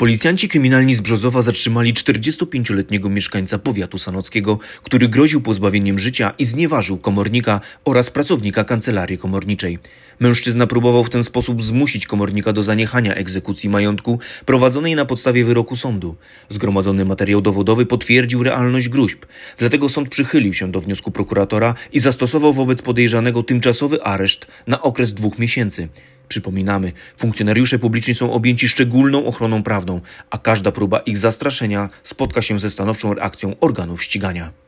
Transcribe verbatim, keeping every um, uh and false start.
Policjanci kryminalni z Brzozowa zatrzymali czterdziestopięcioletniego mieszkańca powiatu sanockiego, który groził pozbawieniem życia i znieważył komornika oraz pracownika kancelarii komorniczej. Mężczyzna próbował w ten sposób zmusić komornika do zaniechania egzekucji majątku prowadzonej na podstawie wyroku sądu. Zgromadzony materiał dowodowy potwierdził realność gróźb, dlatego sąd przychylił się do wniosku prokuratora i zastosował wobec podejrzanego tymczasowy areszt na okres dwóch miesięcy. Przypominamy, funkcjonariusze publiczni są objęci szczególną ochroną prawną, a każda próba ich zastraszenia spotka się ze stanowczą reakcją organów ścigania.